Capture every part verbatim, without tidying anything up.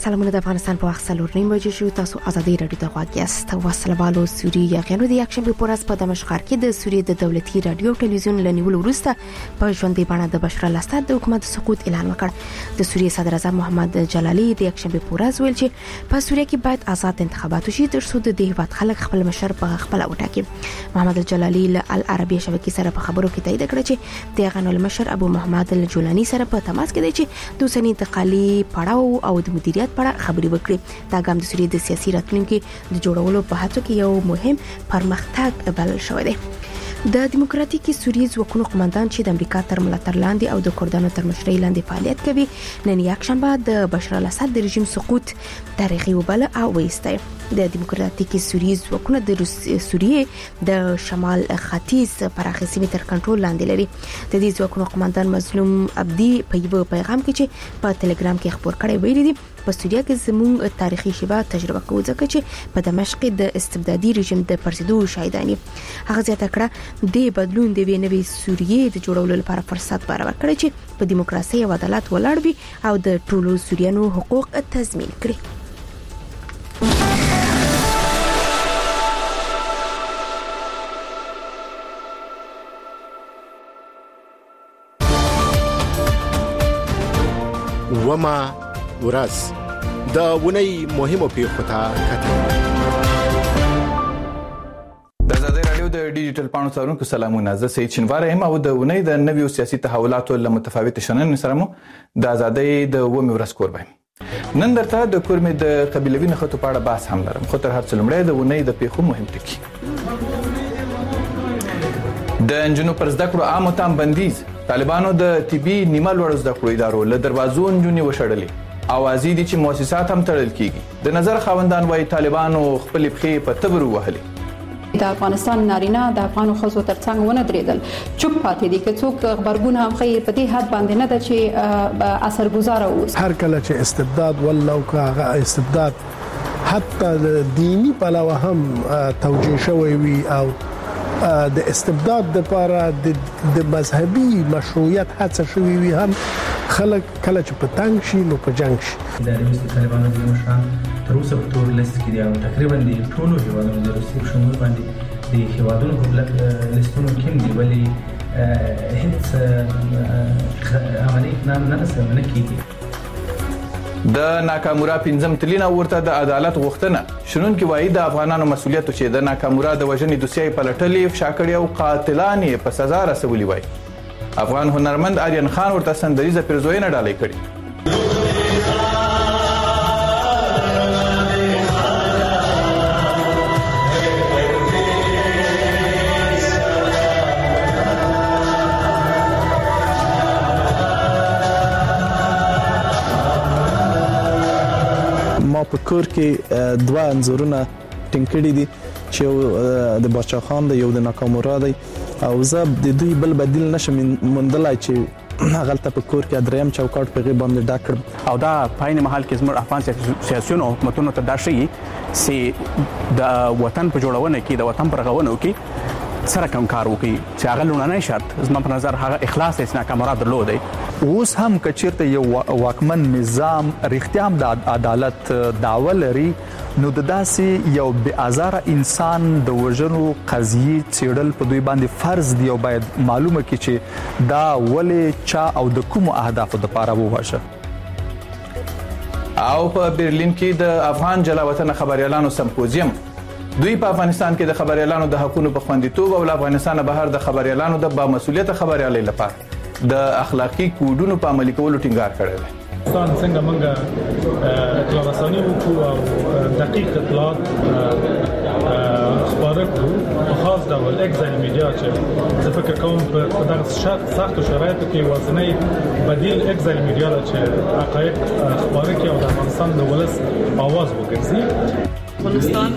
سلامونه د افغانستان په وخت څلور نیم بجې شو. تاسو ازادي رادیو ته غواړئ یاست. وسلوالو سوریه یغنو د یکشنبه پر ورځ په دمشق کې د سوریه د دولتي رادیو ټلویزیون لنیول وروسته په ژوندۍ بڼه د بشار الاسد د حکومت سقوط اعلان وکړ. د سوریه صدر اعظم محمد جلالی د یکشنبه پر ورځ ویل چې په سوریه کې باید آزاد انتخابات وشي ترڅو د هیواد خلک خپل مشر په خپل وټاکي. محمد جلالی له العربیه شبکې سره په خبرو کې تایید کړ چې د یغنو مشر ابو محمد الجولانی سره په تماس کې دی چې د اوسنی انتقالي پړاو او د مدیریت په اړه خبرې وکړي. دا ګام د سوریه د سیاسي راتلونکو د جوړولو په هڅو کې یو مهم پرمختګ بلل شوی دی. د دیموکراتیکي سوریې ځواکونو قومندان چې د امریکا تر ملاتړ لاندې او د کردانو تر مشرۍ لاندې فعالیت کوي نن یکشنبه د بشار الاسد د رژیم سقوط تاریخي وبله او وایسته. د دیموکراتیکي سوریې ځواکونه د سوریې د شمال ختیځ پراخه سیمې تر کنټرول لاندې لري. د دې ځواکونو قومندان مظلوم عبدي په یو پیغام کې چې په ټلګرام کې خبر کړی ویلي دي په سوریه کې زموږ تاریخي شبه تجربه کوو ځکه چې په دمشق د استبدادي رژیم د پرسیدو شاهدانی. هغه زیاته کړه د بدلون د نوې سوریې د جوړولو لپاره فرصت برابر کړي چې په دیموکراسي او عدالت ولاړ وي او د ټولو سوریانو حقوق تضمین کړي. وما ورځ د ونی مهمو پیښو ته کتل. د آزادي رادیو د ډیجیټل پاڼو څارونکو سلامونه. زه سید شنوار یم او د ونی د نویو سیاسي تحولاتو له متفاوت شننې سره مو د آزادي د ومه ورځ کور وایم. نن درته د کورمې د قبيلوي نښتو په اړه بحث هم لرم. خو تر هر څه لومړی د ونی د پیښو مهم ټکي. د انجنونو پر زده کړو عامو تام بندیز. طالبانو د طبي نیمه لوړ زده کړو ادارو له دروازو انجونې وشړلې. اوازې دي چې مؤسسات هم تړل کیږي. د نظر خاوندان وايي طالبانو خپل پخې په تبر وهلې. د افغانستان نارینه د افغان خزو ترڅنګ ونه درېدل چوپ پاتې دي که څوک خبرګون هم خي په دې حد باندې نه ده چې اثرګذار اوس. هر کله چې استبداد ولا او کا استبداد حتی دینی پلوه هم توجیه شوی وي او د استبداد لپاره د مذهبي مشروعیت هڅه شوی وي هم خلک کله چې په تنګ شي نو په جنگ شي. د روسي طالبانو د مشران تر اوسه په تور لیست کې دی او تقریبا د ټولو هیوادونو د روسي په شمول باندې د هیوادونو په بلک لیستونو کې دی ولی هیڅ عملي اقدام نه سره نه کیږي. د ناکامورا پنځم تلینا ورته د عدالت غوښتنه. شنونکي وایي د افغانانو مسولیت چې د ناکامورا د وژنې دوسیې پلټلې فشاکړې او قاتلان یې په سزا رسولي وایي. افغان هنرمند آریان خان ورته سندریزه پیرزوینه ډالۍ کړې. ما په کور کې دوه انځورونه ټینګ کړي دي چې د بادشاه خان د یو د ناکامورا دی او زه د دوی بل بدیل نشم موندلای چې هغه په کور کې دریم چوکاټ په غي باندې ډاک کړم. او دا پاین محل کې زموږ افغان سیاسيونو حکومتونو ته دا شي چې د وطن په جوړونه کې د وطن پر غونو کې سره کوم کار وکړي چې هغه لوننای شرط زما په نظر هغه اخلاص د ناکامورا درلودي. اوس هم کچیرته یو واکمن نظام رښتیا هم د عدالت دعوه لري نو د داسې یو بې ازاره انسان د وژنو قضیې څېړل په دوی باندې فرض دی او باید معلومه کړي چې دا ولې چا او د کوم اهدافو لپاره وواژه. او په برلین کې د افغان جلا وطن خبريالانو سمپوزیم. دوی په افغانستان کې د خبريالانو د حقوقو په خوندیتوب او د افغانستان بهر د خبريالانو د با مسؤلیت خبريالۍ لپاره د اخلاقی کوډونو په عملي کولو ټینګار کړی دی. افغانستان څنګه موږ اطلاع رساني وکړو او دقیق اطلاعات خبره کړو په خاص ډول اکزایل میډیا چې زه فکر کوم په دغه سختو شرایطو کې وازنۍ بدیل اکزایل میډیا چې حقایق خبره کوي او د افغانستان د ولس आवाज وګرځي. افغانستان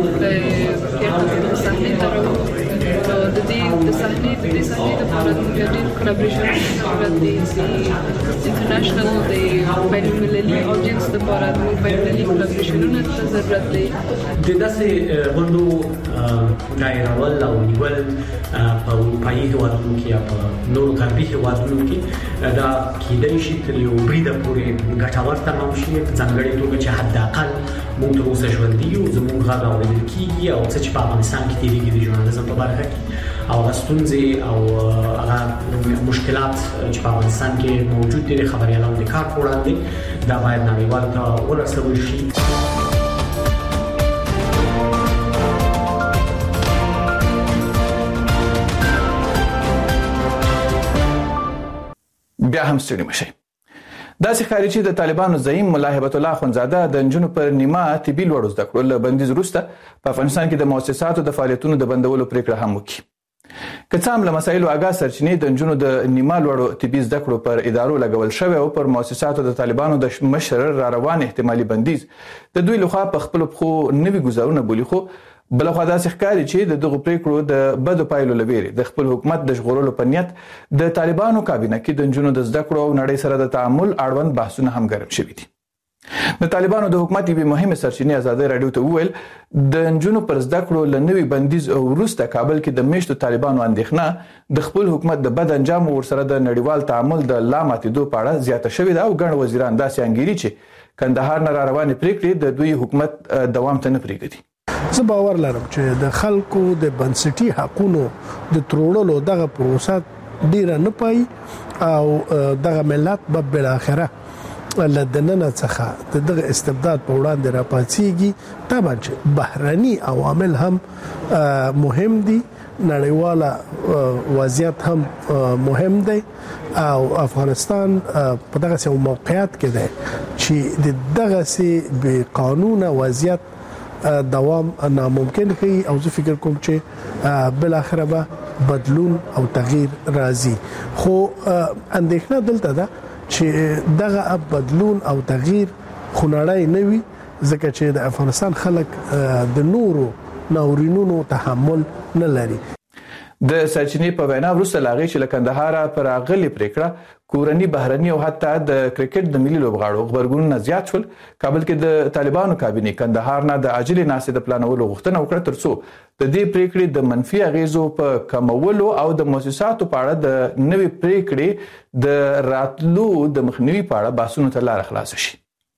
د صحنې تر د دې د صحنې د دې صحنې د پاره د ډېر کولابریشن سره د انټرنیشنل د بین المللي اودینس د پاره د بین المللي کولابریشنونو ته ضرورت دی. د داسې غونډو دایرول او نیول په اروپایي هیوادونو کې یا په نورو غربي هیوادونو کې دا کېدای شي تر یو بریده پورې ګټور تمام شي په ځانګړې توګه چې حد اقل موږ تر اوسه ژوندي یو زموږ غږ اورېدل کېږي او څه چې په افغانستان کې تېرېږي د ژورنالیزم په برخه کې او هغه ستونزې او هغه مشکلات چې په افغانستان کې موجود دي خبريالانو د کار په وړاندې دا باید نړیوالو ته ورسول شي. بیا هم ستړي مشي. دا ښکاري چې د طالبانو زعیم ملا هیبت الله خونزاده د نجونو پر نیمه طبي لوړو زده کړو له بندیز وروسته په افغانستان کې د مؤسساتو د فعالیتونو د بندولو پریکړه هم وکړي. که څه هم له مسایلو اغا سرچینې د نجونو د نیمه لوړو طبي زده کړو پر ادارو لګول شوی او پر مؤسساتو د طالبانو د مشر را روان احتمالي بندیز د دوی لخوا په خپل خو نوي گزارونه بولی خو بل خو دا ښکاري چې د دغه پریکړو د بدو پایلو لويري د خپل حکومت د ژغورلو په نیت د طالبانو کابینه کې د نجونو د زده کړو او نړۍ سره د تعامل اړوند بحثونه هم ګرم شوي دي. د طالبانو د حکومت یوه مهمه سرچینه آزادۍ رادیو ته وویل د نجونو پر زده کړو لنوي بندیز او وروسته کابل کې د میشتو طالبانو اندېښنه د خپل حکومت د بد انجام ورسره د نړیوال تعامل د لاماتېدو په اړه زیاته شوې ده او ګڼ وزیران داسې انګیري چې کندهار نه را روانې پریکړې د دوی حکومت دوام ته نه پرېږدي. زه باور لرم چې د خلکو د بنسټي حقوقو د ترورلو دغه پروسه ډیره نه پای او دغه ملت به بل اخره لدننه څخه دغه استبداد په وړاندې راپاتېږي. طبعا چې بهرني عوامل هم مهم دي، نړیواله وضعیت هم مهم دی او افغانستان په دغه سم موقعیت کې دی چې دغه سي به قانون وضعیت دوام ناممکن کوي او زه فکر کوم چې بل اخره به بدلون او تغییر راځي. خو اندېښنه دلته ده چې دغه بدلون او تغییر خنړای نه وي ځکه چې د افغانستان خلک د نورو ناورینونو تحمل نه لري. د سرچینې په وینا وروسته لاغې چې له کندهار پر اغلی پریکړه کورنی بهرني او حتی د کرکټ د ملي لوبغاړو خبرګونونه زیات شول. کابل کې د طالبانو کابینه کندهار نه د عاجل ناسې د پلانولو غوښتنه وکړه ترڅو د دې پریکړې د منفي اغیزو په کمولو او د مؤسساتو په اړه د نوې پریکړې د راتلو د مخنیوي په اړه بحثونو ته لار خلاص شي.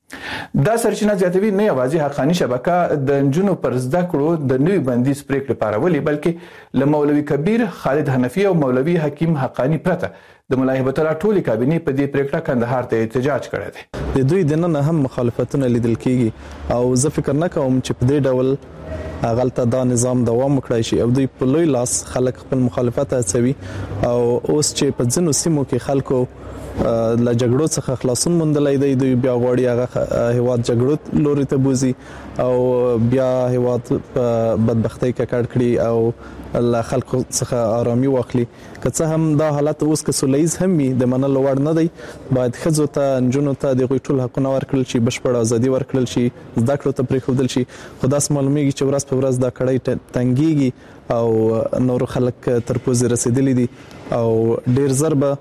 دا سرچینه زیاتوي نه یوازې حقانی شبکه د نجونو پر زده کړو د نوې بندیز پریکړې پارولې بلکې له مولوي کبیر خالد حنفي او مولوي حکیم حقانی پرته د ملا هیبت الله ټولي کابینه په دې پریکړه کندهار ته احتجاج کړی دی. د دوی د نن هم مخالفتونه لیدل کیږي او زه فکر نه کوم چې په دې ډول غلطه دا نظام دوام وکړي شي او دوی په لوی لاس خلک خپل مخالفت هڅوي او اوس چې په ځینو سیمو کې خلکو له جګړو څخه خلاصون موندلای دی دوی بیا غواړي هغه هیواد جګړو لوري ته بوزي او بیا هیواد بدبختی کې کړ کړی او له خلکو څخه آرامي واخلي. که څه هم دا حالت اوس که سولېز هم وي د منلو وړ نه دی، باید ښځو ته نجونو ته د غوي ټول حقونه ورکړل شي، بشپړ ازادي ورکړل شي، زده کړو ته پرېښودل شي. خو داس معلومیږي چې ورځ په ورځ دا کړۍ تنګيږي او نور خلک تر پوزې رسیدلي دي او ډیر زر به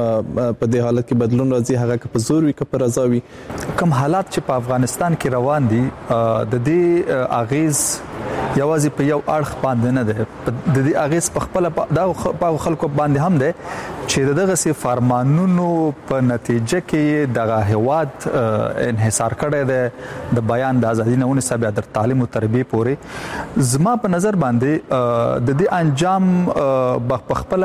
په دې حالت کې بدلون راځي، هغه که په زور وي که په رضا وي. کوم حالات چې په افغانستان کې روان دي د دې اغیز یوازې په یو اړخ باندې نه ده، د دې اغیز په خپل د خلکو باندې هم ده چې دغه سي فرمانونو په نتیجه کې دغه هواد انحصار کړی ده د بیان د ازادي نه ونې سبا د تعلیم او تربیه پورې. زما په نظر باندې د دې انجام په خپل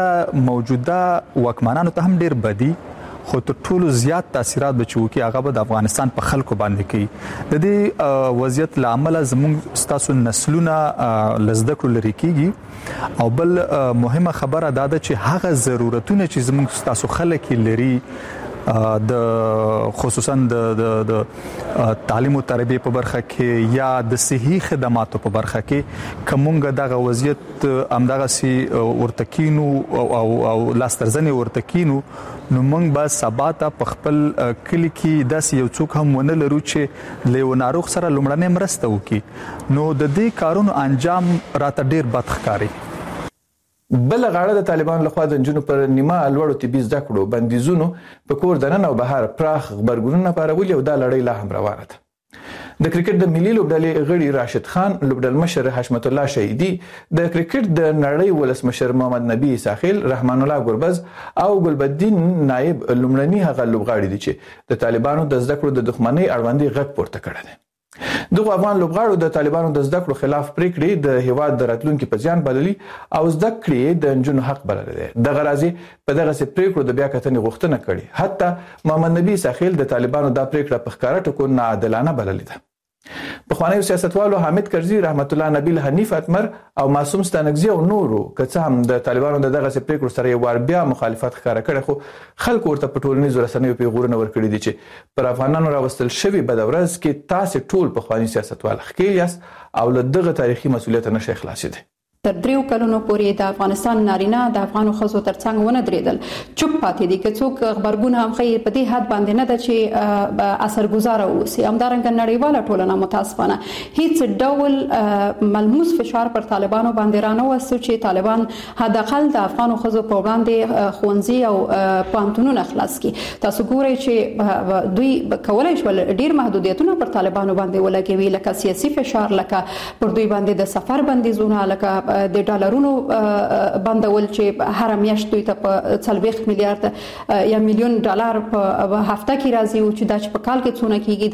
موجوده وکمانانو ته هم ډیر بدی خو تر ټولو زیات تاثیرات بچو کې هغه د افغانستان په خلکو باندې کوي. د دې وضعیت لامل زموږ ستاسو نسلونه لزده کړو لري کیږي او بل مهمه خبره دا ده چې هغه ضرورتونه چې زموږ ستاسو خلک لري د خصوصا د د تعلیم او تربیه په برخه کې یا د صحي خدماتو په برخه کې کومګه دغه وضعیت امدغه سي ورتکینو او او لاسترزنی ورتکینو نو موږ به سبا ته په خپل کلی کې داسې یو څوک هم ونه لرو چې له ناروغ سره لومړنۍ مرسته وکړي. نو د دې کارونو انجام راته ډیر بد ښکاري. بل غاړه د طالبان لخوا د نجونو پر نیمه لوړو طبي زده کړو بندیزونو په کور دننه او بهر پراخ خبرګونونه پارولي او دا لړۍ لا هم روانه ده. د کرکټ د ملي لوبډلې غړي راشد خان، لوبډل مشر حشمت الله شهیدی، د کرکټ د نړۍ ولسمشر محمد نبی ساحل، رحمان الله ګربز او ګلبدین نائب لومړني هغه لوبغاړي دي چې د طالبانو د زده کړو د دښمنۍ اړوندې غږ پورته کړی دی. دغه افغان لوبغاړو د طالبانو د زده کړو خلاف پریکړې د هیواد د راتلونکو په ځان بللي او زده کړې د نجونو حق بللی دی. دغه راځي په دغه سي پریکړو د بیا کتنې غوښتنه کړې. حتی محمد نبی ساحل د طالبانو د پریکړه په ښکاره ټکو ناعادلانه بللې ده. پخوانیو سیاستوالو حامد کرزي، رحمت الله نبیل، حنیف اتمر او معصوم ستانکزي او نورو که څه هم د طالبانو د دغه سي پریکړو سره یو وار بیا مخالفت ښکاره کړي، خو خلکو ورته په ټولنیزو رسنیو پیغورونه ورکړي دي چې پر افغانانو راوستل شوی بد ورځ کې تاسو ټول پخوانی سیاستوال ښکیل یاست او له دغه تاریخي مسولیت نه شي خلاصېدئ. تر دریو کلونو پورې د افغانستان نارینه د افغانو ښځو ترڅنګ ونه درېدل. چوپ پاتې دي که څوک خبرګون هم خیر په دې حد باندې نه ده چې اثرګذار اوسي. همدارنګه نړیواله ټولنه متاسفانه هیڅ ډول ملموس فشار پر طالبانو باندې رانه وسو چې طالبان حداقل د افغانو ښځو په وړاندې ښوونځي او پوهنتونونه خلاص کړي. تاسو ګورئ چې دوی کولای شول ډیر محدودیتونه پر طالبانو باندې ولګوي، لکه سیاسي فشار، لکه پر دوی باندې د سفر بندیزونه، لکه د ډالرونو بندول چې هر میاشت دوی ته په څلوېښت میلیارډ یا میلیون ډالر په هفته کې راځي او چې دا چې په کال کې څونه کېږي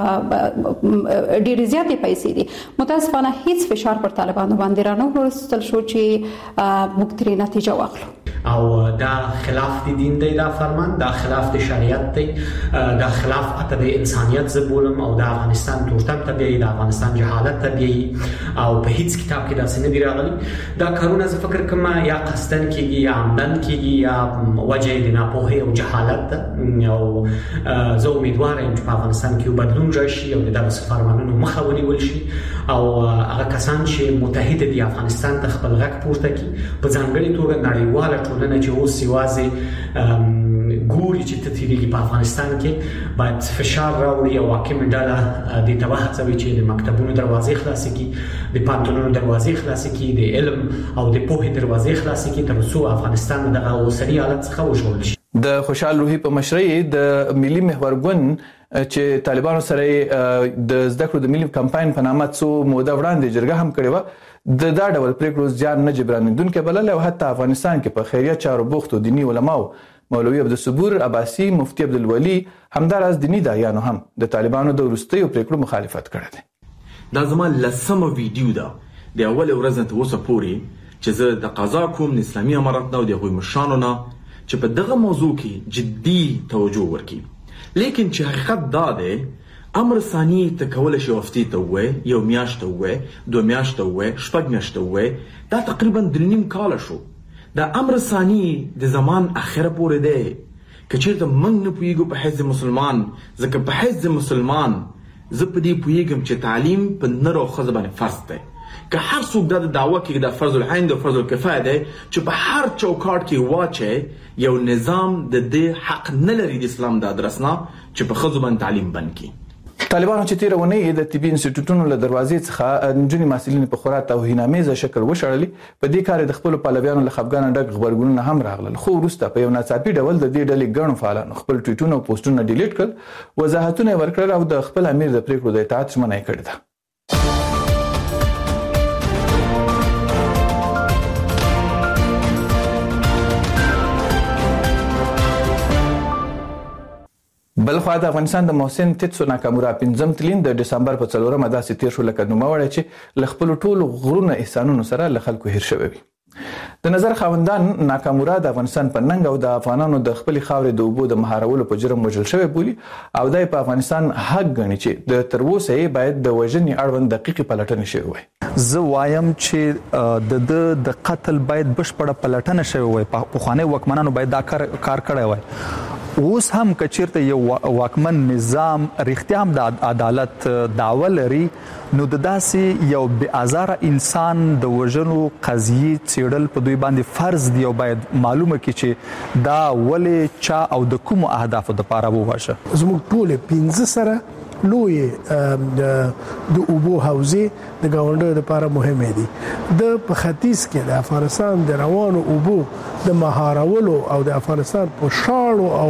دا ډېرې زیاتې پیسې دي. متاسفانه هیڅ فشار پر طالبانو باندې رانه وروستل شو چې موږ ترې نتیجه واخلو. او دا خلاف د دین دی، دا فرمان دا خلاف د شریعت دی، دا خلاف اته د انسانیت زبولم او د افغانستان تورتم طبيعي، د افغانستان جهالت طبيعي او په هیڅ کتاب کې دا څه نه دی راغلی. دا کارونه زه فکر کوم یا قصدن کېږي یا عمدن کېږي یا وجه د ناپوهۍ او جهالت ده. او زه امیدوار یم چې په افغانستان کې بدلون راشي او د دغه فرمانونو مخه ونیول شي او هغه کسان چې متحد دي افغانستان ته خپل غږ پورته کړي، په ځانګړي توګه نړیواله ټولنه چې اوس یوازې ګوري چې تطهیري په افغانستان کې باید فشار راوړي او حاکم ډله د تبه هڅوي چې د مکتبونو دروازې خلاصې کړي، د پانتونونو دروازې خلاصې کړي، د علم او د پوهې دروازې خلاصې کړي تر څو افغانستان دغه اوسنی حالت څخه وژغورل شي. د خوشحال روحي په مشرۍ د ملي محور ګوند چې طالبانو سره د زده کړو د ملي کمپاین په نامه څو موده وړاندې جرګه هم کړې و، د دا ډول پریکړو ځان نه جبرانیدونکې بلل او حتی افغانستان کې په خیریه چارو بوختو دیني علماو مولوي عبدالصبور عباسي، مفتي عبدالولي، همداراز دیني داعیانو هم د طالبانو د وروستیو پریکړو مخالفت کړی دی. دا زما لسمه ویډیو ده د اول ورځ ته اوسه پورې چې زه د قضا کوم د اسلامي امارت نه او د هغوی مشرانو نه چې په دغه موضوع کې جدي توجه ورکړي. لیکن چې حقیقت دا دی امر ثاني ته کولی شي هفتې ته ووایي، یو میاشت ته ووایي، دوه میاشت ته ووایي، شپږ میاشت ته ووایي، دا تقریبا درې نیم کاله شو. دا امر ثاني د زمان اخره پورې دی. که چېرته موږ نه پوهېږو په حیث مسلمان، ځکه په حیث مسلمان زه په دې پوهېږم چې تعلیم په نر او ښځه باندې فرض دی. که هر څوک دا د دعوه کوي دا فرض العین دی او فرض الکفایه دی چې په هر چوکاټ کې واچي، یو نظام د دې حق نه لري د اسلام د ادرس نه چې په ښځو باندې تعلیم بند کړي. طالبانو چې تیره اونۍ د طبي انسټیټوټونو له دروازې څخه نجونې محصلین په خورا توهینامیزه شکل وشړلې، په دې کار د خپلو پلویانو له خفګانه ډک غبرګونونه هم راغلل، خو وروسته په یو ناڅاپي ډول د دې ډلې ګڼو فعالانو خپل ټویټونه او پوسټونه ډیلیټ کړل، وضاحتونه یې ورکړل او د خپل امیر د پریکړو د اطاعت ژمنه یې کړې ده. بلخوا د افغانستان د محسن تیتسو ناکامورا پنځم تلین د دسمبر په څلورمه داسې تیر شو لکه نوموړی چې له خپلو ټولو غرونه احسانونو سره له خلکو هیر شوی وي. د نظر خاوندان ناکامورا د افغانستان په ننګ او د افغانانو د خپلې خاورې د اوبو د مهارولو په جرم وژل شوی بولي او دا په افغانستان حق ګڼي چې د تر اوسه یې باید د وژنې اړوند دقیقې پلټنې شوې وای. زه وایم چې د د قتل باید بشپړه پلټنه شوې وای، پخواني واکمنانو باید دا کار کار کړی وای. اوس هم که چیرته یو واکمن نظام رښتیا هم د عدالت دعوه لري نو د داسې یو بې ازاره انسان د وژنو قضیې څېړل په دوی باندې فرض دی او باید معلومه کړي چې دا ولې چا او د کومو اهدافو دپاره ووژه. زموږ ټولې پنځه سره لوی د اوبو حوزې د ګاونډیو لپاره مهمه دي. د په ختیځ کې د افغانستان د روانو اوبو د مهارولو او د افغانستان په شاړو او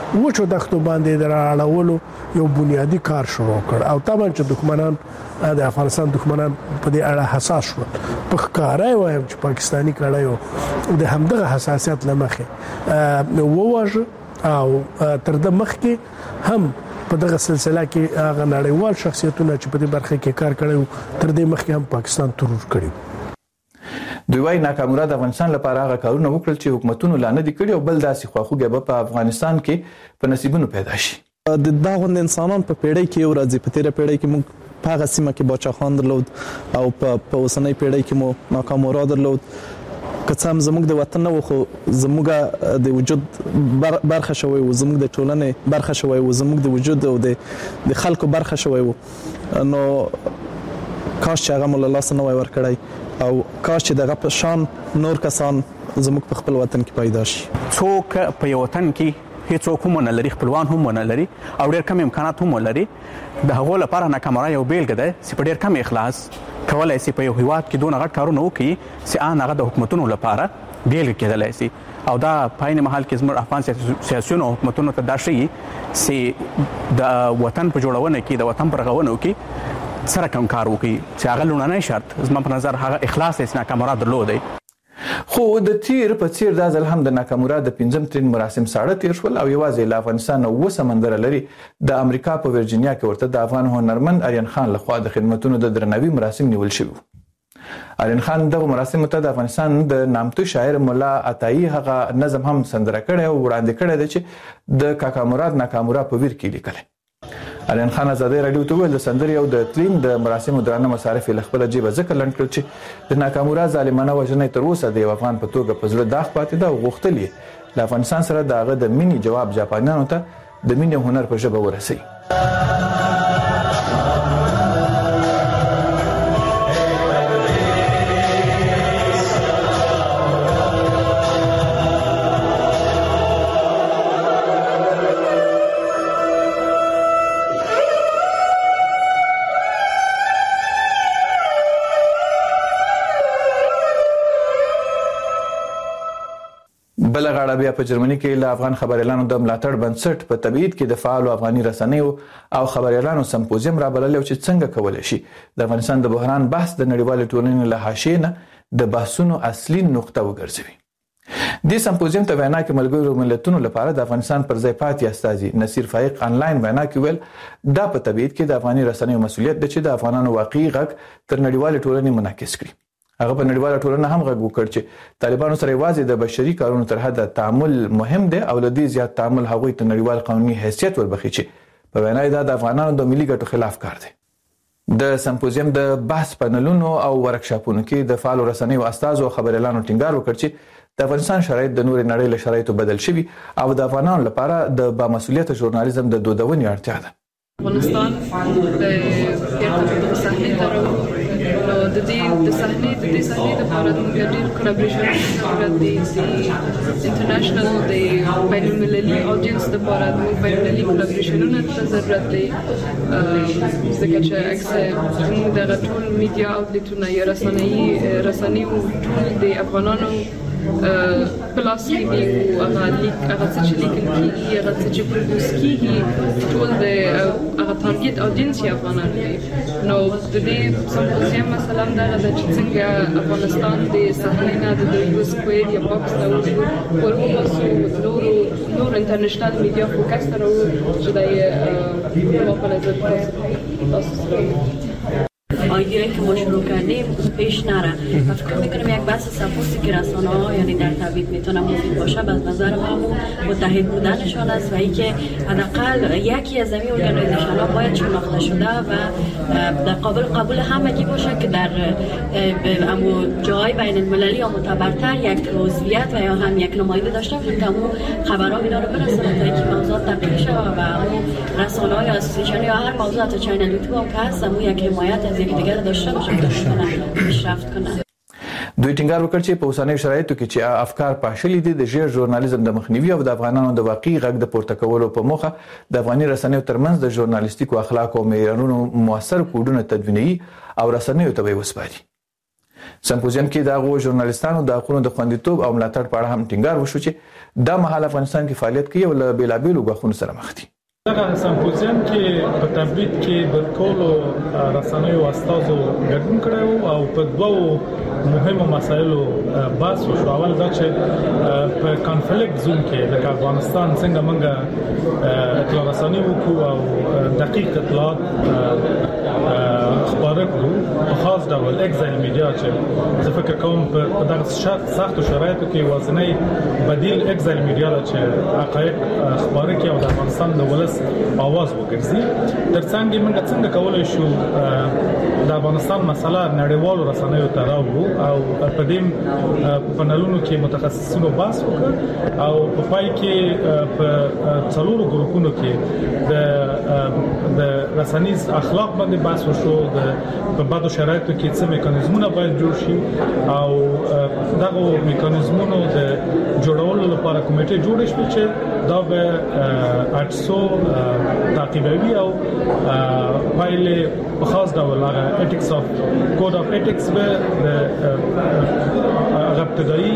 وچو دښتو باندې دراړولو یو بنیادی کار شروع کړ او طبعا چې دښمنان د افغانستان دښمنان په دې اړه حساس شول په ښکارای وایم چې پاکستانی کړهیو د همدغه حساسیت لمخې وواژه او تر د مخکې هم په دغه سلسله کې هغه نړیوال شخصیتونه چې په دې برخه کې کار کړي تر دې مخکې هم پاکستان ترور کړي. دوی وايي ناکامرا د افغانستان لپاره هغه کارونه وکړل چې حکومتونو لا نه دي کړي او بل داسې خواخوږي به په افغانستان کې په نصیبونو پیدا شي. د داغوند انسانان په پیړۍ کې یو راځي په تیره پیړۍ کې موږ په هغه سیمه کې باچاخان درلود او په اوسنۍ پیړۍ کې مو ناکامرا درلود. که څه هم زموږ د وطن نه و خو زموږ د وجود برخه شوی و زموږ د ټولنې برخه شوی و زموږ د وجود او د خلکو برخه شوی و نو کاش چې هغه مو له لاسه نه وای ورکړی او کاش چې دغه په شان نور کسان زموږ په خپل وطن کې پیدا شي. څوک په یو وطن کې هیڅوک هم نه لري خپلوان هم نه لري او ډېر کم امکانات هم لري د هغو لپاره ناکامرا یو بیلګه ده چې په ډېر کم اخلاص کولای شي په یو هیواد کې دونه غټ کارونه وکړي چې ان هغه د حکومتونو لپاره بیلګه کېدلای شي او دا په عین حال کې زموږ افغان سیاسيونو حکومتونو ته دا شي چې د وطن په جوړونه کې د وطن پر رغونه کې سره کوم کار وکړي چې هغه لومړنی شرط زما په نظر هغه اخلاص یې ناکامرا درلودی. خو د تیر په څیر دا ځل هم د ناکامرا د پنځم ترین مراسم ساړه تیر شول او یوازې له افغانستان او سمندر لري د امریکا په ورجینیا کې ورته د افغان هنرمند آریان خان لخوا د خدماتونو د درناوي مراسم نیول شوی. آریان خان دغه مراسم ته د افغانستان د نامتو شاعر مولا عطایی هغه نظم هم سندره کړی او وړاندې کړی دی چې د کاکا مراد ناکامرا په ویر کې لیکلی. آریان خان ازادي رادیو ته ویل د سندرې او د تلیم د مراسمو درانه مصارف له خپل جیبه ذکر لنډ کړ چې د ناکامرا ظالمانه وژنې تر اوسه د افغان په توګه په زړه داغ پاتې ده او غوښتل یې له افغانستان سره دغه د مینی جواب جاپانیانو ته د مینی هنر په ژبه ورسوي. بل غاړه بیا په جرمني کې له افغان خبريالانو د ملاتړ بنسټ په تبعید کې د فعال افغاني رسنیو او خبريالانو سمپوزیم را بلل چې څنګه کولای شي د افغانستان د بحران بحث د نړیوال ټولنې له حاشیې نه د بحثونو اصلي نقطه وګرځوي. د سمپوزیم ته وینا کې ملګرو ملتونو لپاره د افغانستان پر ځای پاتې استازي نصیر فائق انلاین وینا کې ویل دا په تبعید کې د افغاني رسنیو مسولیت دی چې د افغانانو واقعي غږ تر نړیوال ټولنې منعکس کړي. هغه په نړیواله ټولنه هم غږ وکړ چې طالبانو سره یوازې د بشري کارونو تر حد تعامل مهم دی او لدې زیات تعامل هغوی ته نړیوال قانوني حیثیت وربخي چې په وینا دا د افغانانو د ملي ګټو خلاف کار دی. د سمپوزیم د بحث پنلونو او ورکشاپونو کې د فعال رسنیو استادو او خبريالانو ټینګار وکړ چې د افغانستان شرایط د نور نړۍ له شرایطو بدل شوي او د افغانانو لپاره د بامسؤلیت ژورنالیزم د دودونې اړتیا ده. افغانستان د پیرته صحنې تر د دې د صحنې د دې صحنې د لپاره د ډېر کولابریشن ضرورت دی چې انټرنیشنل د بین المللي اودینس لپاره د بین المللي کولابریشنونو ته ضرورت دی ځکه چې اکثر د ټول میډیا اوټلیټونه یا رسنۍ رسنۍ ټول د افغانانو پلاس کې دی هغه لیک هغه څه چې لیکل کیږي هغه څه چې پروډوس کیږي ټول د هغه ټارګټ اودینس یې افغانان دي نو د دې سمپوزیم مثلا دا د چې څنګه افغانستان د صحنې نه د یو سکوير یا باکس دا ورغوسو نور نور انټرنیشنل میډیا فوکس تر چې دا یې په خپل ځای آیدی که ما شروع کردیم پیش نره و فکر میکنم یک بحث سپورتی که رسانه ها یعنی در تبعید میتونه مفید باشه از نظر ما متحد بودنشان است و اینکه حداقل یکی از این ارگانیزیشن ها باید شناخته شده و در قابل قبول همگی باشه که در جای بین المللی یا معتبرتر یک عضویت و یا هم یک نماینده داشته باشه که اون خبرها اینا رو برسونه تا اینکه موضوعات تبلیغ شه و اون رسانه ها یا اسوسییشن یا هر موضوع تا چینل یوتیوب هم که هست اون یک حمایت از یک دیگر داشته باشه که پیشرفت کنه. دوی ټینګار وکړ چې په اوسنۍ شرایطو کې چې افکار پاشلي دي د ژیر ژورنالیزم د مخنیوي او د افغانانو د واقعي غږ د پورته کولو په موخه د افغاني رسنیو ترمنځ د ژورنالیستیکو اخلاق او معیارونو موثر کوډونه تدوینوي او رسنیو ته وسپاري. سمپوزیم کې د غو ژورنالیستانو د حقوقو د خوندیتوب او ملاتړ په اړه هم ټینګار وشو چې د مهال افغانستان کې فعالیت کوي او له بیلابیلو غوښتنو سره مخ دي. دغه سمپوزیم کې په تبلیغ کې د ټولو رسنیو استازو ګډون کړو او په دوو مهمو مسایلو بحث وشو. اول دا چې په کانفلیکټ زون کې د افغانستان څنګه منګه اطلاع رسنی وکړو او دقیق اطلاعات خبره کړو په خاص ډول اکزایل میډیا چې زه فکر کوم په دغه سختو شرایطو کې وازنۍ بدیل اکزایل میډیا چې حقایق خبره کوي او د افغانستان د ولس اواز وګرځي. ترڅنګ موږ څنګه کولای شو د افغانستان مسله نړیوالو رسنیو ته راوړو او په دې پنلونو کې متخصصینو بحث وکړ او په پای کې په څلورو ګروپونو کې د د رسنیز اخلاق باندې بحث وشو. د په بعضو شرایطو کې څه میکانیزمونه باید جوړ شي او دغه میکانیزمونو د جوړولو لپاره کمیټه جوړ شي چې دا به اټسو تعقیبوي او پایلې په خاص ډول هغه ایتکس اف کوډ اف ایتکس به هغه ابتدایي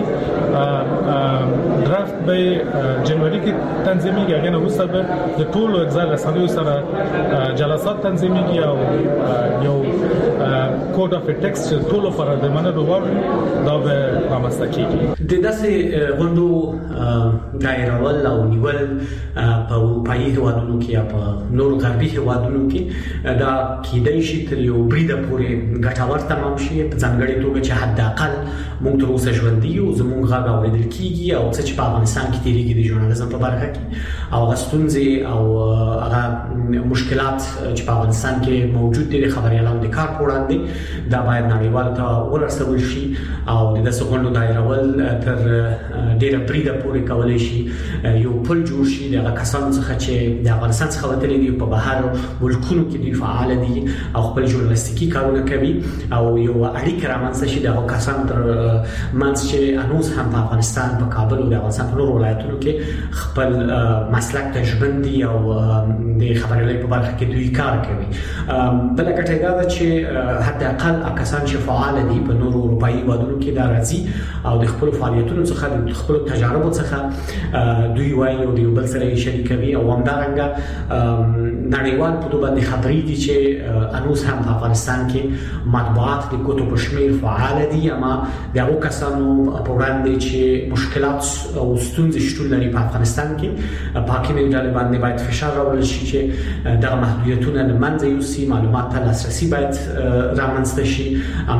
درافت به جنوري کې تنظیمېږي. هغه نه وروسته به د ټولو اجزا رسنیو سره جلسات تنظیمېږي او یو کوډ اف ایتکس چې ټولو پر د منلو وړ دا به رامنځته کیږي. د داسې غونډو دایرول او نیول په اروپایي هیوادونو کې یا په نور غربي هیوادونو کې دا کېدای شي تر یو بریده پورې ګټور تمام شي په ځانګړي توګه چې حد اقل موږ تر اوسه ژوندي یو زموږ غږ اورېدل کیږي او څه چې په افغانستان کې تیریږي د ژورنالیزم په برخه کې او غستونځي او هغه مشکلات چې په افغانستان کې موجود دي د خبريالانو د کار په وړاندې دا باید نړیوالو ته ورسول شي او د داسې غونډو دایرول تر ډیره بریده پورې کولای شي یو پل جوړ شي د کسانو څخه چې د افغانستان څخه وتلي دي په بهر ملکونو کې دوی فعال دي او خپل ژورنالیستیکي کارونه کوي او یو اړیکه رامنځته شي د کسانو تر منځ چې انوس هم په افغانستان په کابل او د افغانستان په نورو ولایتونو کې خپل مسلک ته ژوندي او د خبريالۍ په برخه کې دوی کار کوي. بل کټه دا چې حد اقل کسان چې فعال دي په نورو اروپایي هیوادونو کې دا راځي او د خپل فعالیتونو څخه د خپل تجاربو څخه دوی وایي او د بل سره شریکوي او همدارنګه نړیوال په توګه باندې خبرې دي چې انوس هم په افغانستان کې مطبوعات د کوټو په شمیر فعال دي اما دغه کسانو په وړاندې چې مشکلات او ستونزې شتون لري په افغانستان کې په حکیمي ډلې باندې باید فشار راوړل شي چې دغه محدودیتونه له منځه یوسي مالومات ته لاسرسي باید رامنځته شي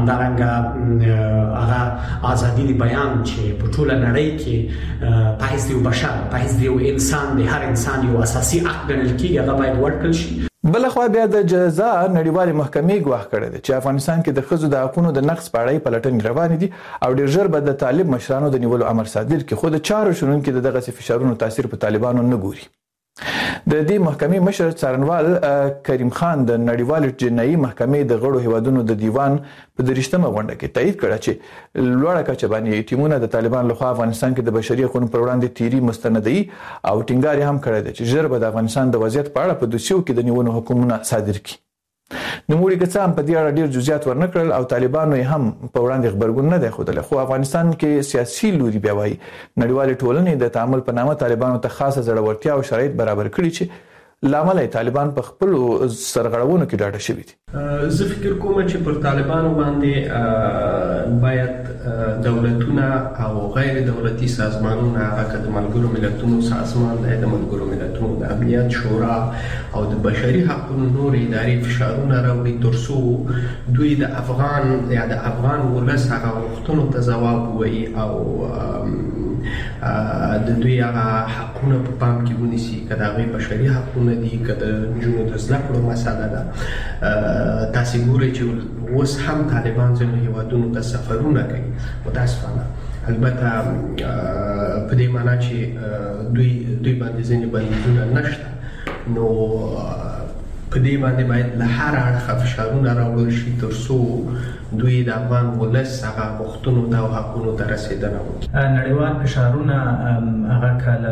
همدارنګه هغه ازادي د بیان چې په ټوله نړۍ کې په هیڅ یو بشر په هیڅ یو انسان د هر انسان یو اساسي حق ګڼل کیږي هغه باید ورکړل شي. بلخوا بیا د جزا نړیوالې محکمې ګواښ کړی دی چې افغانستان کې د ښځو د حقوقو د نقض په اړه پلټنې روانې دي او ډېر ژر به د طالب مشرانو د نیولو امر صادر کړي خو د چارو شنونکي د دغه فشارونو تاثیر په طالبانو نه ګوري. د دې محکمې مشر څارنوال کریم خان د نړیوال جنایي محکمې د غړو هیوادونو د دیوان په درشتمه غونډه کې تایید کړ چې لوړه کچه باندې ټیمونه د طالبان لخوا افغانستان کې د بشري حقوقو پر وړاندې تیری مستندي او ټینګار هم کړی دی چې ژر به د افغانستان د وضعیت په اړه په دوسیو کې د نیولو حکمونه صادر کړي. نوموړي که هم په دې اړه ډیر جزئیات ورنکړل او طالبانو هم په وړاندې خبرګون نه دی ښودلی خو افغانستان کې سیاسي لوري بیا وایي نړیوالې ټولنې د تعامل په نامه طالبانو ته خاصه زړورتیا او شرایط برابر کړي چې لامل طالبان په خپل سرغړونو کې ډاډه شوي دي. زه فکر کوم چې پر طالبانو باندې باید دولتونه او غیر دولتي سازمانونه هغه د ملګرو ملتونو سازمان د ملګرو ملتونو د امنیت شورا او د بشري حقوقو نور اداري فشارونه راوړي ترڅو دوی د افغان یا د افغان ولس هغه غوښتنو ته ځواب ووایي او د دوی هغه حقونه په پام کې ونیسي که د هغوی بشري حقونه دي که د نجونو د زده کړو مسله ده. تاسې ګورئ چې اوس هم طالبان ځینو هیوادونو ته سفرونه کوي متاسفانه البته په دې معنا چې دوی دوی باندې ځینې بندیزونه نشته نو په دې باندې باید له هر اړخه فشارونه راوړل شي ترڅو دوی د افغان ولس هغه غوښتنو ته او حقونو ته رسېدنه وکړي. نړیوال فشارونه هغه کله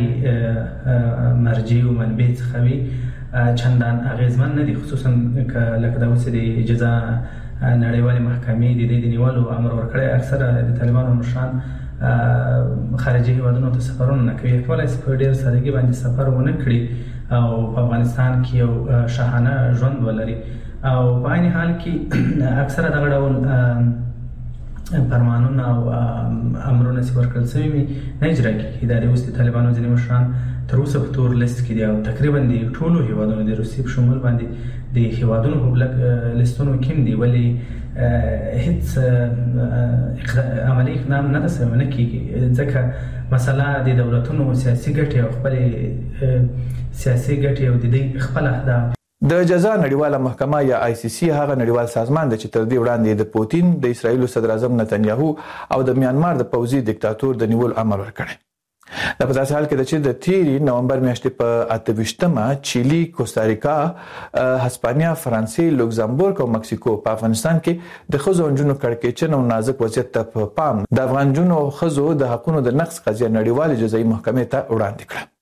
هرې مرجع او منبع څخه وي چندان اغیزمن نه دي خصوصا لکه د اوس د جزا نړیوالې محکمې د دې د نیولو امر ورکړی. اکثره د طالبانو مشران خارجي هیوادونو ته سفرونه نه کوي. کولای شي په ډېر سادهګي باندې سفر ونه کړي او په افغانستان کې یو شاهانه ژوند ولري او په عین حال کې اکثره دغه ډول فرمانونه او امرونه چې ورکړل شوي وي نه اجرا کېږي. دا د اوس د طالبانو ځینې مشران تر اوسه په تور لیست کې دي او تقریبا د ټولو هیوادونو د روسیې په شمول باندې د هیوادونو په بلک لیستونو کې دي، ولې هیڅ عملی اقدام نه ترسره نه کېږي ځکه مسله د دولتونو سیاسي ګټې او خپلې سیاسي ګټې او د دوی خپل اهداف. د جزا نړیواله محکمه یا آی سی سی هغه نړیوال سازمان دی چې تر دې وړاندې د پوتین، د اسرایل صدر اعظم نتنیاهو او د میانمار د پوځي دیکتاتور د نیول امر ورکړی. دا په داسې حال کې ده چې د تیرې نومبر میاشتې په اته ویشتمه چیلي، کوستاریکا، هسپانیا، فرانسې، لوکزامبورګ او مکسیکو په افغانستان کې د ښځو او نجونو کړکېچن او نازک وضعیت ته په پام د افغان نجونو او ښځو د حقونو د نقض قضیه نړیوالې جزایي محکمې ته وړاندې کړه.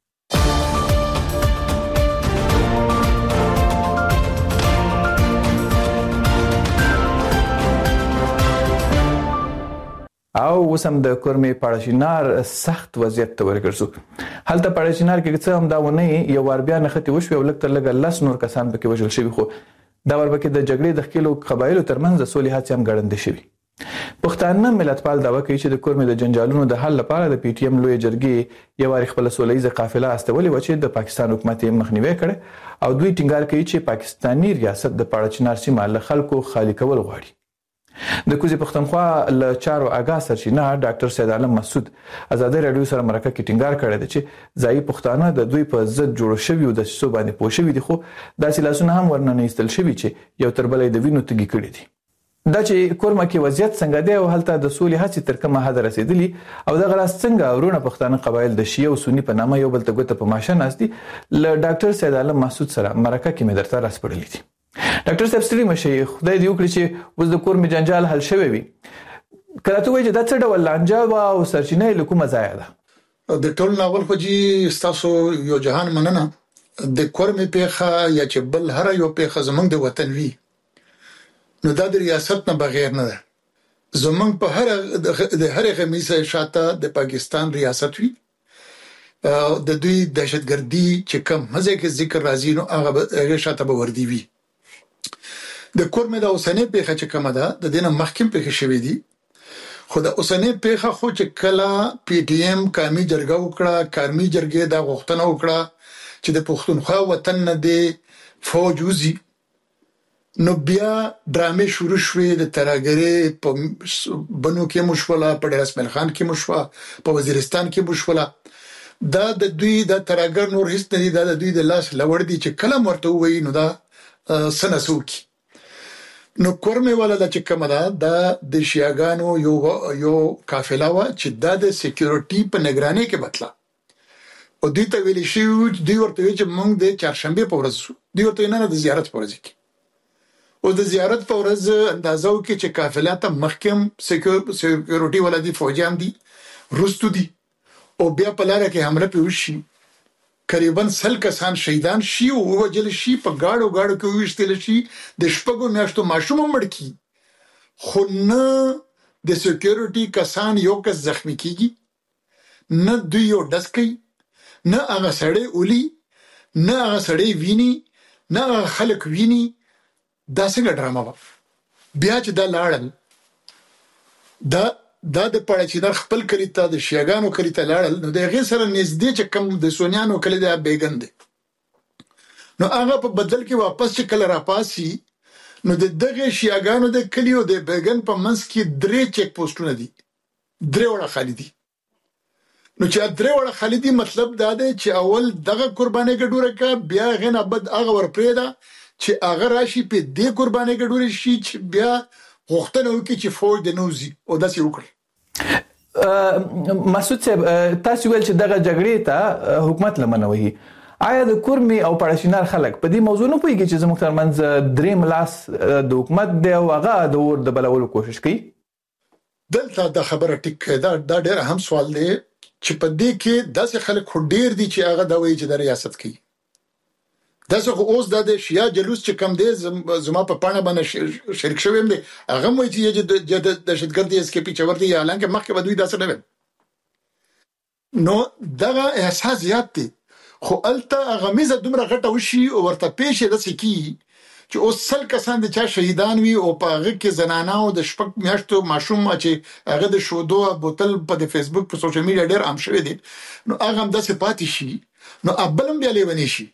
او وسم د کورمې پاړشینار سخت وضعیت ته ورګرځو. هلته پاړشینار کې څه هم دا ونه یو ور بیا نختی وشو او لکه لګ لس نور کسان پکې وژل شوی، خو دا ور پکې د جګړې د خلکو قبایلو ترمنځ د صلح هڅې هم ګړندې شوی. پښتانه ملتپال داوا کوي چې د کورمې د جنجالونو د حل لپاره د پی ټی ایم لوی جرګې یو واری خپل سولهیزه قافله استولې و چې د پاکستان حکومت یې مخنیوي کړي او دوی ټینګار کوي چې پاکستانی ریاست د پاړشینار سیمه له خلکو خالی کول غواړي. د کوزي پښتونخوا له چارو اگا سرچینه ډاکټر سید عالم مسعود ازادي رادیو سره مرکه کې ټینګار کړی دی چې ځای پښتانه د دوی په ضد جوړ شوی او د سیسو باندې پوه شوی دي، خو داسې لاسونه هم ورننه ایستل شوي چې یو تر بلې د وینو تږي کړي دي. دا چې کورمه کې وضعیت څنګه دی او هلته د سولې هڅې تر کومه حد رسیدلي او دغه راز څنګه ورونه پښتانه قبایل د شیعه او سنی په نامه یو بل ته ګوته په ماشه ناست دي، له ډاکټر سید عالم مسعود سره مرکه کې مې درته راسپړلې دي. ډاکټر صاحب ستړي مشي، خدای دې وکړي چې اوس د کورمې جنجال حل شوی وي. کله ته وایي چې دا څه ډول لانجه او سرچینه یې له کومه ځایه ده؟ د ټول ناول خو چې ستاسو یو جهان مننه د کورمې پیښه یا چې بل هر یو پیښه زمونږ د وطن وي نو دا د ریاست نه بغیر نه ده. زمونږ په هر د هر غمیزه شاته د پاکستان ریاست وي، د دوی دهشتګردي چې کم مزه کې ذکر راځي نو هغه شاته به وردی وي. د کورمې د اوسنۍ پیښه چې کومه ده د دې نه مخکې پیښه شوې دي، خو د اوسنۍ پیښه خو چې کله پی ټی ایم قومي جرګه وکړه، قومي جرګې دا غوښتنه وکړه چې د پښتونخوا وطن نه د فوج وزي، نو بیا ډرامې شروع شوې د ترهګرۍ په بنو کې مشوله، په ډیر اسماعیل خان کې مشوله، په وزیرستان کې مشوله. دا د دوی د ترهګر نور هیڅ نه دي، دا د دوی د لاس لوړ دي چې کله مرته وایي نو دا سنسوکی. نو کورمې والا د چې کومه ده دا د شیعاګانو یو یو قافله و چې دا د سکیورټي په نگرانۍ کې بتله او دوی ته ویل شي دوی ورته وی چې موږ د چهارشنبه په ورځ دوی ورته نه د زیارت په ورځ کې او د زیارت په ورځ اندازو کې چې قافله ته محکم سکیورټي والا دي، فوجیان دي، روستو دي او بیا په لاره کې حمله پیوشي، قریبا سل کسان شهیدان شي او وجل شي، په گاډو گاډو کې وښتل شي، د شپږو میاشتو ماشوم مړ کی، خو نه د سکیورټي کسان یو کس زخمی کیږي، نه دوی یو ډس کوي، نه هغه سړی اولی، نه هغه سړی ویني، نه هغه خلک ویني. دا څنګه ډرامه وه؟ بیا چې دا لاړل دا دا د پاړچینار خپل کلی ته د شیعاګانو کلی ته لاړل نو د هغې سره نږدې چې کم د سونیانو کلی دی بیګن دی، نو هغه په بدل کې واپس چې کله راپاسي نو د دغه شیعاګانو د کلی او د بیګن په منځ کې درې چیک پوسټونه دي، درې وړه خالي دي. نو چې درې وړه خالي دي مطلب دا دی چې اول دغه قرباني ګډوره کا، بیا هغې نه بد هغه ورپرېږده چې هغه راشي په دې قرباني ګډورې شي چې بیا غوښتنه وکړي چې فوج د نوزي او داسې وکړي. مسعود صاحب تاسو ویل چې دغه جګړې ته حکومت لمنه وهي، آیا د کورمې او پاړشینار خلک په دې موضوع نه پوهیږي چې زموږ ترمنځ دریم لاس د حکومت دی او هغه د اور د بلولو کوشش کوي؟ دلته دا خبره ټیک دا دا ډېر اهم سوال دی چې په دې کې داسې خلک خو ډېر دي چې هغه دا وایي چې د ریاست کوي. داسې خو اوس د شیا جلوس چې کم دی زما په پاڼه باندې شریک شوم دي هغه مو چې د دهشتګردي اس کې پیچور دي اعلان کې مخکې بدوي داسې نه نو دغه احساس زیات دي خو الته غمیزه دومره غټه وشي او ورته پېښه د سکی چې اوس سل کسان د چا شهیدان وي او په هغه کې زنانه او د شپږ میاشتو ماشوم چې هغه د شودو بوتل په د فیسبوک په سوشل میډیا ډېر عام شوی دی نو هغه هم داسې پاتې شي نو ابلم بیا لیونی شي